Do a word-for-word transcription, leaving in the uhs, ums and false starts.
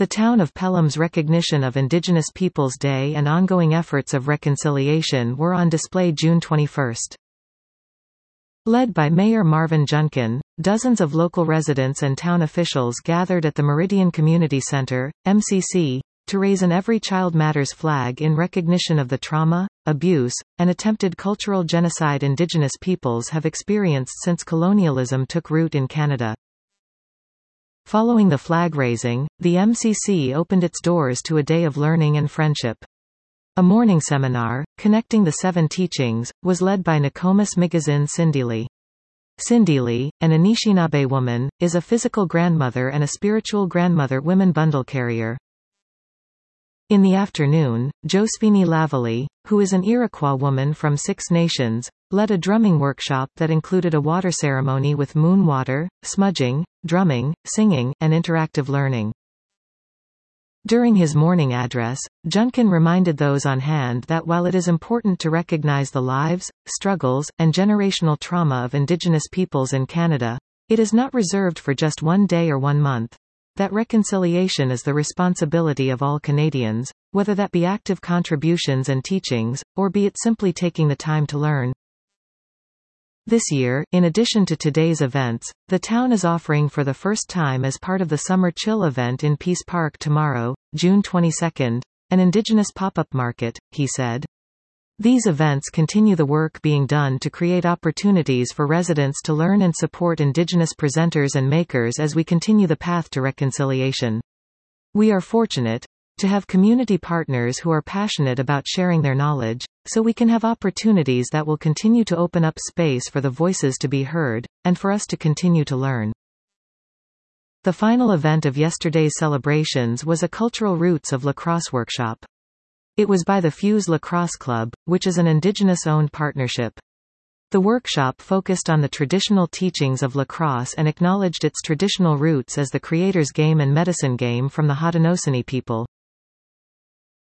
The town of Pelham's recognition of Indigenous Peoples Day and ongoing efforts of reconciliation were on display June twenty-first. Led by Mayor Marvin Junkin, dozens of local residents and town officials gathered at the Meridian Community Center, M C C, to raise an Every Child Matters flag in recognition of the trauma, abuse, and attempted cultural genocide Indigenous peoples have experienced since colonialism took root in Canada. Following the flag raising, the M C C opened its doors to a day of learning and friendship. A morning seminar, Connecting the Seven Teachings, was led by Nokomis Migazin Sindili. Sindili, an Anishinaabe woman, is a physical grandmother and a spiritual grandmother women bundle carrier. In the afternoon, Josephine Lavalley, who is an Iroquois woman from Six Nations, led a drumming workshop that included a water ceremony with moon water, smudging, drumming, singing, and interactive learning. During his morning address, Junkin reminded those on hand that while it is important to recognize the lives, struggles, and generational trauma of Indigenous peoples in Canada, it is not reserved for just one day or one month. That reconciliation is the responsibility of all Canadians, whether that be active contributions and teachings, or be it simply taking the time to learn. This year, in addition to today's events, the town is offering for the first time as part of the Summer Chill event in Peace Park tomorrow, June twenty-second, an Indigenous pop-up market, he said. These events continue the work being done to create opportunities for residents to learn and support Indigenous presenters and makers as we continue the path to reconciliation. We are fortunate to have community partners who are passionate about sharing their knowledge, so we can have opportunities that will continue to open up space for the voices to be heard, and for us to continue to learn. The final event of yesterday's celebrations was a Cultural Roots of Lacrosse workshop. It was by the Fuse Lacrosse Club, which is an Indigenous-owned partnership. The workshop focused on the traditional teachings of lacrosse and acknowledged its traditional roots as the creator's game and medicine game from the Haudenosaunee people.